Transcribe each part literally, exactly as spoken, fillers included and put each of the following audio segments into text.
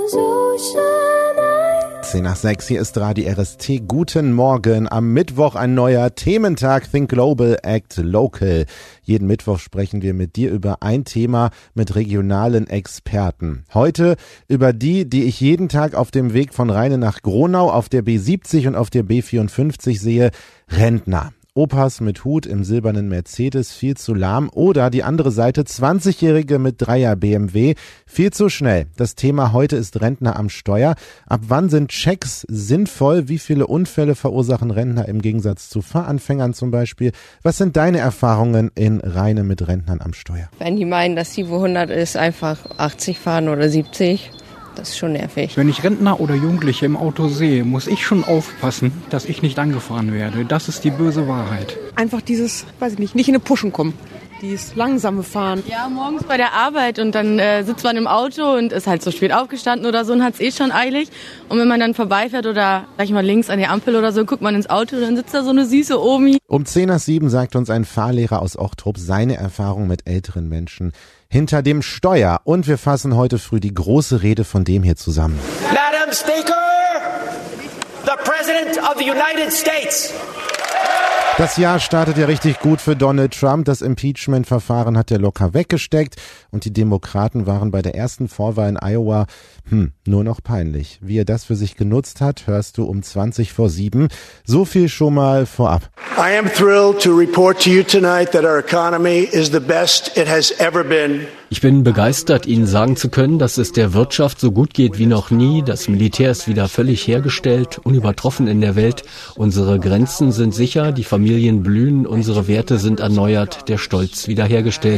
zehn nach sechs, hier ist Radio R S T. Guten Morgen. Am Mittwoch ein neuer Thementag. Think Global, Act Local. Jeden Mittwoch sprechen wir mit dir über ein Thema mit regionalen Experten. Heute über die, die ich jeden Tag auf dem Weg von Rheine nach Gronau auf der B siebzig und auf der B vierundfünfzig sehe, Rentner. Opas mit Hut im silbernen Mercedes, viel zu lahm, oder die andere Seite, zwanzigjährige mit Dreier B M W, viel zu schnell. Das Thema heute ist Rentner am Steuer. Ab wann sind Checks sinnvoll? Wie viele Unfälle verursachen Rentner im Gegensatz zu Fahranfängern zum Beispiel? Was sind deine Erfahrungen in Rheine mit Rentnern am Steuer? Wenn die meinen, dass die wo hundert ist, einfach achtzig fahren oder siebzig. Das ist schon nervig. Wenn ich Rentner oder Jugendliche im Auto sehe, muss ich schon aufpassen, dass ich nicht angefahren werde. Das ist die böse Wahrheit. Einfach dieses, weiß ich nicht, nicht in eine Puschen kommen. Dieses langsame Fahren. Ja, morgens bei der Arbeit und dann äh, sitzt man im Auto und ist halt so spät aufgestanden oder so und hat es eh schon eilig. Und wenn man dann vorbeifährt oder gleich mal links an die Ampel oder so, guckt man ins Auto, dann sitzt da so eine süße Omi. Um zehn nach sieben sagt uns ein Fahrlehrer aus Ochtrup seine Erfahrung mit älteren Menschen hinter dem Steuer. Und wir fassen heute früh die große Rede von dem hier zusammen. Madam Speaker, the President of the United States. Das Jahr startet ja richtig gut für Donald Trump. Das Impeachment-Verfahren hat er locker weggesteckt und die Demokraten waren bei der ersten Vorwahl in Iowa hm, nur noch peinlich. Wie er das für sich genutzt hat, hörst du um zwanzig vor sieben. So viel schon mal vorab. I am thrilled to report to you tonight that our economy is the best it has ever been. Ich bin begeistert, Ihnen sagen zu können, dass es der Wirtschaft so gut geht wie noch nie. Das Militär ist wieder völlig hergestellt, unübertroffen in der Welt. Unsere Grenzen sind sicher, die Familien blühen, unsere Werte sind erneuert, der Stolz wiederhergestellt.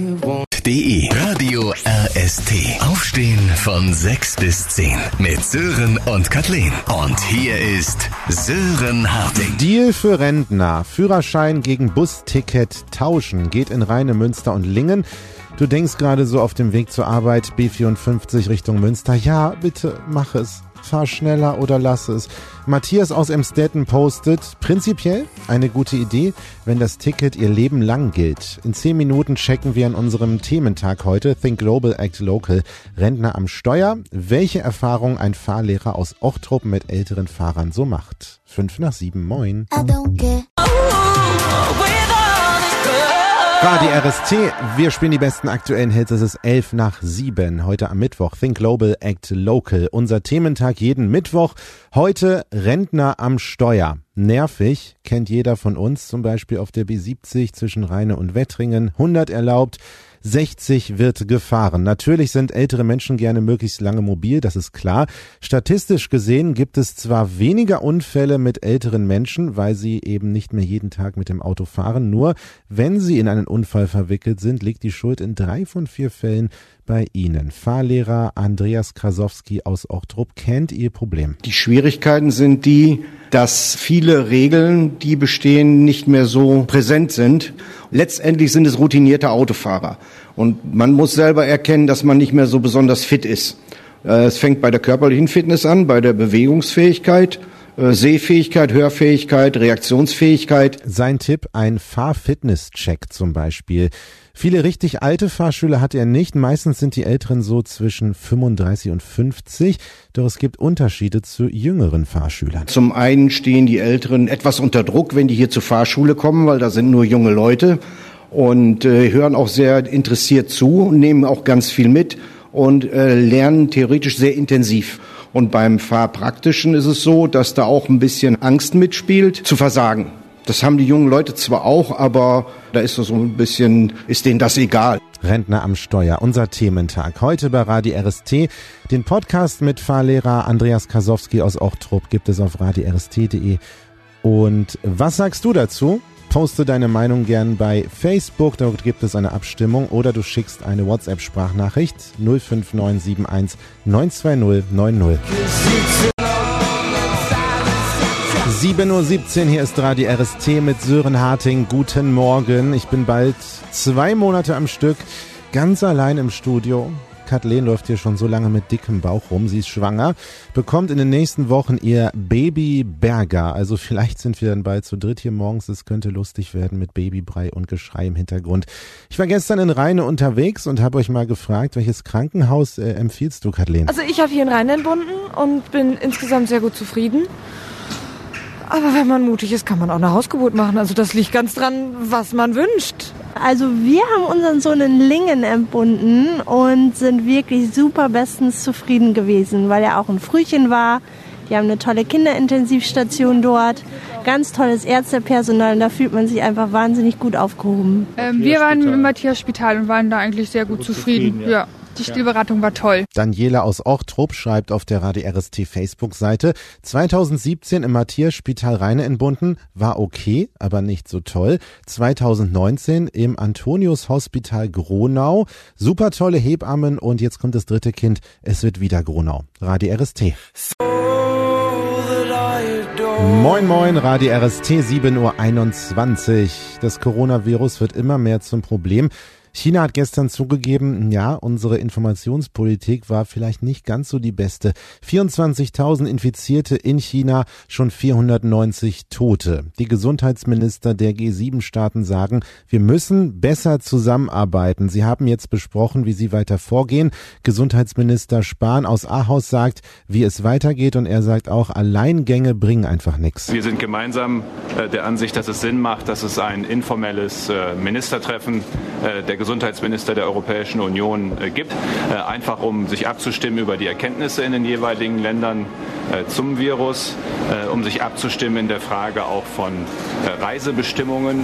.de Radio R S T. Aufstehen von sechs bis zehn mit Sören und Kathleen. Und hier ist Sören Harting. Deal für Rentner. Führerschein gegen Busticket tauschen. Geht in Rheine, Münster und Lingen. Du denkst gerade so auf dem Weg zur Arbeit, B vierundfünfzig Richtung Münster. Ja, bitte, mach es. Fahr schneller oder lass es. Matthias aus Emstetten postet, prinzipiell eine gute Idee, wenn das Ticket ihr Leben lang gilt. In zehn Minuten checken wir an unserem Thementag heute, Think Global, Act Local, Rentner am Steuer, welche Erfahrung ein Fahrlehrer aus Ochtrup mit älteren Fahrern so macht. Fünf nach sieben, moin. Radio R S T, wir spielen die besten aktuellen Hits, es ist elf nach sieben, heute am Mittwoch, Think Global, Act Local, unser Thementag jeden Mittwoch, heute Rentner am Steuer. Nervig, kennt jeder von uns, zum Beispiel auf der B siebzig zwischen Rheine und Wettringen, hundert erlaubt, sechzig wird gefahren. Natürlich sind ältere Menschen gerne möglichst lange mobil, das ist klar. Statistisch gesehen gibt es zwar weniger Unfälle mit älteren Menschen, weil sie eben nicht mehr jeden Tag mit dem Auto fahren, nur wenn sie in einen Unfall verwickelt sind, liegt die Schuld in drei von vier Fällen bei Ihnen. Fahrlehrer Andreas Krasowski aus Ochtrup kennt Ihr Problem. Die Schwierigkeiten sind die, dass viele Regeln, die bestehen, nicht mehr so präsent sind. Letztendlich sind es routinierte Autofahrer. Und man muss selber erkennen, dass man nicht mehr so besonders fit ist. Es fängt bei der körperlichen Fitness an, bei der Bewegungsfähigkeit, Sehfähigkeit, Hörfähigkeit, Reaktionsfähigkeit. Sein Tipp, ein Fahr-Fitness-Check zum Beispiel. Viele richtig alte Fahrschüler hat er nicht. Meistens sind die Älteren so zwischen fünfunddreißig und fünfzig. Doch es gibt Unterschiede zu jüngeren Fahrschülern. Zum einen stehen die Älteren etwas unter Druck, wenn die hier zur Fahrschule kommen, weil da sind nur junge Leute und äh, hören auch sehr interessiert zu und nehmen auch ganz viel mit und äh, lernen theoretisch sehr intensiv. Und beim Fahrpraktischen ist es so, dass da auch ein bisschen Angst mitspielt, zu versagen. Das haben die jungen Leute zwar auch, aber da ist so ein bisschen, ist denen das egal. Rentner am Steuer, unser Thementag. Heute bei Radio R S T. Den Podcast mit Fahrlehrer Andreas Krasowski aus Ochtrup gibt es auf radio r s t punkt d e. Und was sagst du dazu? Poste deine Meinung gern bei Facebook, dort gibt es eine Abstimmung, oder du schickst eine WhatsApp-Sprachnachricht null fünf neun sieben eins neun zwei null neun null. sieben Uhr siebzehn, hier ist Radio R S T mit Sören Harting. Guten Morgen. Ich bin bald zwei Monate am Stück ganz allein im Studio. Kathleen läuft hier schon so lange mit dickem Bauch rum. Sie ist schwanger, bekommt in den nächsten Wochen ihr Baby Berger. Also vielleicht sind wir dann bald zu dritt hier morgens. Es könnte lustig werden mit Babybrei und Geschrei im Hintergrund. Ich war gestern in Rheine unterwegs und habe euch mal gefragt, welches Krankenhaus äh, empfiehlst du, Kathleen? Also ich habe hier in Rheine entbunden und bin insgesamt sehr gut zufrieden. Aber wenn man mutig ist, kann man auch eine Hausgeburt machen. Also das liegt ganz dran, was man wünscht. Also wir haben unseren Sohn in Lingen entbunden und sind wirklich super bestens zufrieden gewesen, weil er auch ein Frühchen war. Die haben eine tolle Kinderintensivstation dort, ganz tolles Ärztepersonal und da fühlt man sich einfach wahnsinnig gut aufgehoben. Ähm, wir waren im Matthias-Spital und waren da eigentlich sehr gut, gut zufrieden. zufrieden ja. Ja. Die Stillberatung war toll. Daniela aus Ochtrup schreibt auf der Radio R S T Facebook-Seite, zweitausendsiebzehn im Matthias-Spital Rheine entbunden, war okay, aber nicht so toll. zweitausendneunzehn im Antonius-Hospital Gronau, super tolle Hebammen und jetzt kommt das dritte Kind, es wird wieder Gronau. Radio R S T. Moin Moin, Radio R S T, sieben Uhr einundzwanzig. Das Coronavirus wird immer mehr zum Problem. China hat gestern zugegeben, ja, unsere Informationspolitik war vielleicht nicht ganz so die beste. vierundzwanzigtausend Infizierte in China, schon vierhundertneunzig Tote. Die Gesundheitsminister der G sieben Staaten sagen, wir müssen besser zusammenarbeiten. Sie haben jetzt besprochen, wie sie weiter vorgehen. Gesundheitsminister Spahn aus Ahaus sagt, wie es weitergeht und er sagt auch, Alleingänge bringen einfach nichts. Wir sind gemeinsam äh, der Ansicht, dass es Sinn macht, dass es ein informelles äh, Ministertreffen äh, der Gesundheitsminister der Europäischen Union äh, gibt, äh, einfach um sich abzustimmen über die Erkenntnisse in den jeweiligen Ländern äh, zum Virus, äh, um sich abzustimmen in der Frage auch von äh, Reisebestimmungen.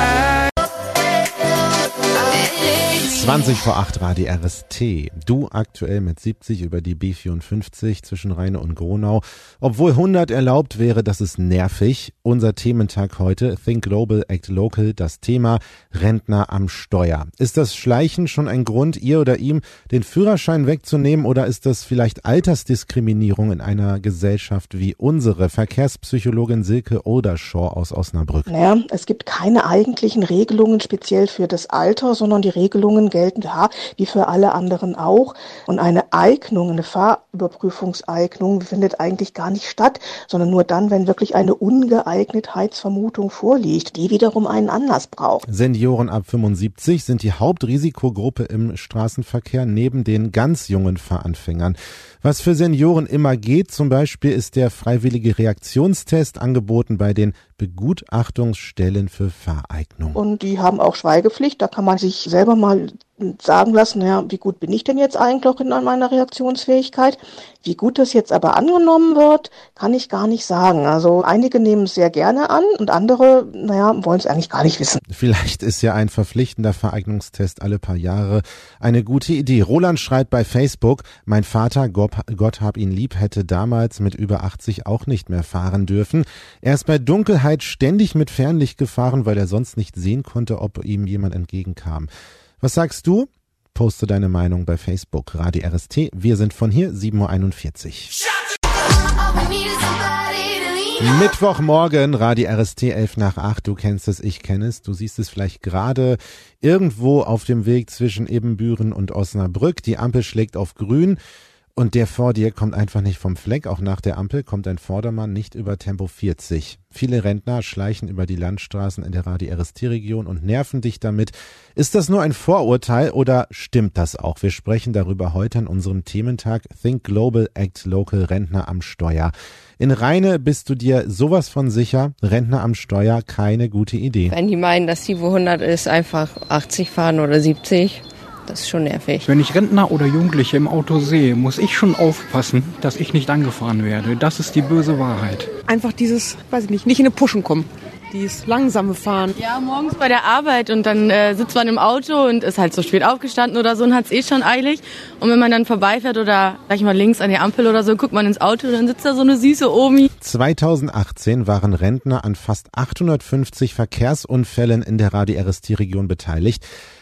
zwanzig vor acht Radio R S T. Du aktuell mit siebzig über die B vierundfünfzig zwischen Rheine und Gronau. Obwohl hundert erlaubt wäre, das ist nervig. Unser Thementag heute, Think Global, Act Local, das Thema Rentner am Steuer. Ist das Schleichen schon ein Grund, ihr oder ihm den Führerschein wegzunehmen oder ist das vielleicht Altersdiskriminierung in einer Gesellschaft wie unsere? Verkehrspsychologin Silke Oldershaw aus Osnabrück. Naja, es gibt keine eigentlichen Regelungen speziell für das Alter, sondern die Regelungen gelten da wie für alle anderen auch. Und eine Eignung, eine Fahrüberprüfungseignung findet eigentlich gar nicht statt, sondern nur dann, wenn wirklich eine Ungeeignetheitsvermutung vorliegt, die wiederum einen Anlass braucht. Senioren ab fünfundsiebzig sind die Hauptrisikogruppe im Straßenverkehr neben den ganz jungen Fahranfängern. Was für Senioren immer geht, zum Beispiel ist der freiwillige Reaktionstest angeboten bei den Begutachtungsstellen für Fahreignung. Und die haben auch Schweigepflicht, da kann man sich selber mal sagen lassen, naja, wie gut bin ich denn jetzt eigentlich noch in meiner Reaktionsfähigkeit? Wie gut das jetzt aber angenommen wird, kann ich gar nicht sagen. Also einige nehmen es sehr gerne an und andere, naja, wollen es eigentlich gar nicht wissen. Vielleicht ist ja ein verpflichtender Vereignungstest alle paar Jahre eine gute Idee. Roland schreibt bei Facebook, mein Vater, Gott, Gott hab ihn lieb, hätte damals mit über achtzig auch nicht mehr fahren dürfen. Er ist bei Dunkelheit ständig mit Fernlicht gefahren, weil er sonst nicht sehen konnte, ob ihm jemand entgegenkam. Was sagst du? Poste deine Meinung bei Facebook. Radio R S T. Wir sind von hier, sieben Uhr einundvierzig. Mittwochmorgen, Radio R S T, elf nach acht. Du kennst es, ich kenne es. Du siehst es vielleicht gerade irgendwo auf dem Weg zwischen Ibbenbüren und Osnabrück. Die Ampel schlägt auf grün. Und der vor dir kommt einfach nicht vom Fleck. Auch nach der Ampel kommt ein Vordermann nicht über Tempo vierzig. Viele Rentner schleichen über die Landstraßen in der Radio R S T-Region und nerven dich damit. Ist das nur ein Vorurteil oder stimmt das auch? Wir sprechen darüber heute an unserem Thementag Think Global, Act Local, Rentner am Steuer. In Rheine bist du dir sowas von sicher, Rentner am Steuer, keine gute Idee. Wenn die meinen, dass die wo hundert ist, einfach achtzig fahren oder siebzig. Das ist schon nervig. Wenn ich Rentner oder Jugendliche im Auto sehe, muss ich schon aufpassen, dass ich nicht angefahren werde. Das ist die böse Wahrheit. Einfach dieses, weiß ich nicht, nicht in eine Puschen kommen. Dieses langsame Fahren. Ja, morgens bei der Arbeit und dann äh, sitzt man im Auto und ist halt so spät aufgestanden oder so und hat es eh schon eilig. Und wenn man dann vorbeifährt oder, sag ich mal, links an die Ampel oder so, guckt man ins Auto, dann sitzt da so eine süße Omi. zweitausendachtzehn waren Rentner an fast achthundertfünfzig Verkehrsunfällen in der Radio R S T-Region beteiligt.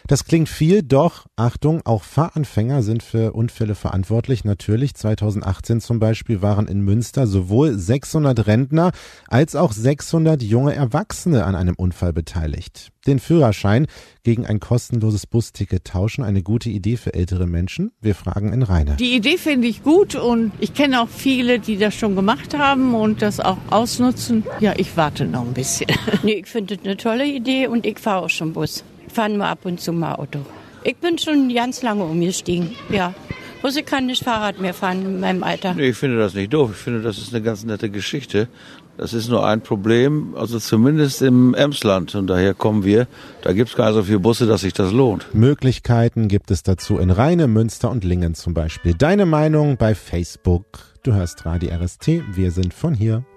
Das klingt viel, doch, Achtung, auch Fahranfänger sind für Unfälle verantwortlich. Natürlich, zweitausendachtzehn zum Beispiel waren in Münster sowohl sechshundert Rentner als auch sechshundert junge Erwachsene an einem Unfall beteiligt. Den Führerschein gegen ein kostenloses Busticket tauschen, eine gute Idee für ältere Menschen? Wir fragen in Rheine. Die Idee finde ich gut und ich kenne auch viele, die das schon gemacht haben und das auch ausnutzen. Ja, ich warte noch ein bisschen. Nee, ich finde das eine tolle Idee und ich fahre auch schon Bus. Ich fahre nur ab und zu mal Auto. Ich bin schon ganz lange umgestiegen, ja. Bloß ich kann nicht Fahrrad mehr fahren in meinem Alter. Nee, ich finde das nicht doof. Ich finde, das ist eine ganz nette Geschichte. Das ist nur ein Problem, also zumindest im Emsland. Und daher kommen wir. Da gibt es gar nicht so viele Busse, dass sich das lohnt. Möglichkeiten gibt es dazu in Rheine, Münster und Lingen zum Beispiel. Deine Meinung bei Facebook. Du hörst Radio R S T. Wir sind von hier.